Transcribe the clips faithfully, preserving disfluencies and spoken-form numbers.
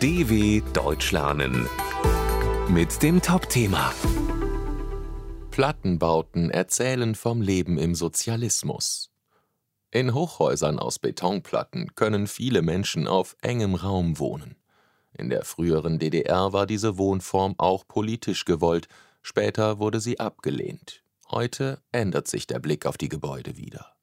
D W Deutsch lernen mit dem Top-Thema Plattenbauten erzählen vom Leben im Sozialismus. In Hochhäusern aus Betonplatten können viele Menschen auf engem Raum wohnen. In der früheren D D R war diese Wohnform auch politisch gewollt, später wurde sie abgelehnt. Heute ändert sich der Blick auf die Gebäude wieder.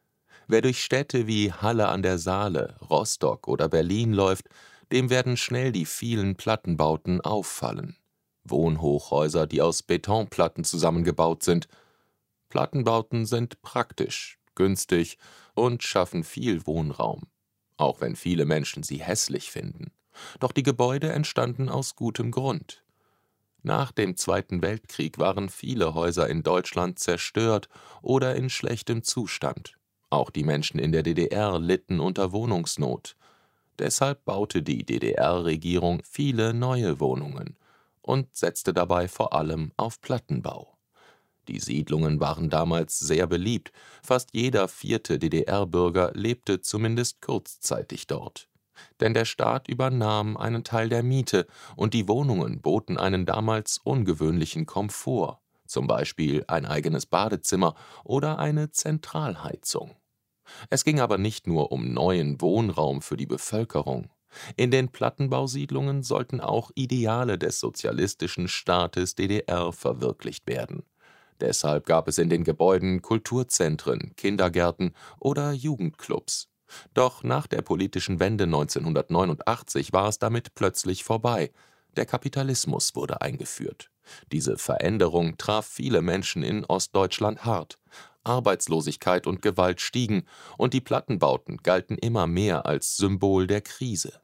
Wer durch Städte wie Halle an der Saale, Rostock oder Berlin läuft, dem werden schnell die vielen Plattenbauten auffallen. Wohnhochhäuser, die aus Betonplatten zusammengebaut sind. Plattenbauten sind praktisch, günstig und schaffen viel Wohnraum, auch wenn viele Menschen sie hässlich finden. Doch die Gebäude entstanden aus gutem Grund. Nach dem Zweiten Weltkrieg waren viele Häuser in Deutschland zerstört oder in schlechtem Zustand. Auch die Menschen in der D D R litten unter Wohnungsnot. Deshalb baute die D D R-Regierung viele neue Wohnungen und setzte dabei vor allem auf Plattenbau. Die Siedlungen waren damals sehr beliebt, fast jeder vierte D D R-Bürger lebte zumindest kurzzeitig dort. Denn der Staat übernahm einen Teil der Miete und die Wohnungen boten einen damals ungewöhnlichen Komfort, zum Beispiel ein eigenes Badezimmer oder eine Zentralheizung. Es ging aber nicht nur um neuen Wohnraum für die Bevölkerung. In den Plattenbausiedlungen sollten auch Ideale des sozialistischen Staates D D R verwirklicht werden. Deshalb gab es in den Gebäuden Kulturzentren, Kindergärten oder Jugendclubs. Doch nach der politischen Wende neunzehnhundertneunundachtzig war es damit plötzlich vorbei. Der Kapitalismus wurde eingeführt. Diese Veränderung traf viele Menschen in Ostdeutschland hart. Arbeitslosigkeit und Gewalt stiegen und die Plattenbauten galten immer mehr als Symbol der Krise.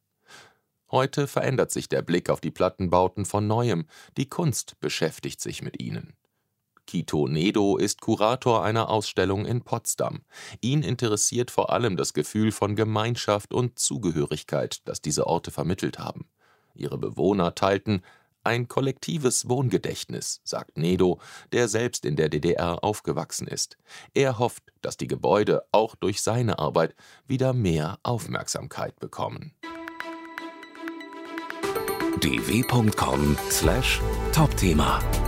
Heute verändert sich der Blick auf die Plattenbauten von Neuem. Die Kunst beschäftigt sich mit ihnen. Quito Nedo ist Kurator einer Ausstellung in Potsdam. Ihn interessiert vor allem das Gefühl von Gemeinschaft und Zugehörigkeit, das diese Orte vermittelt haben. Ihre Bewohner teilten ein kollektives Wohngedächtnis, sagt Nedo, der selbst in der D D R aufgewachsen ist. Er hofft, dass die Gebäude auch durch seine Arbeit wieder mehr Aufmerksamkeit bekommen. d w punkt com slash Top-Thema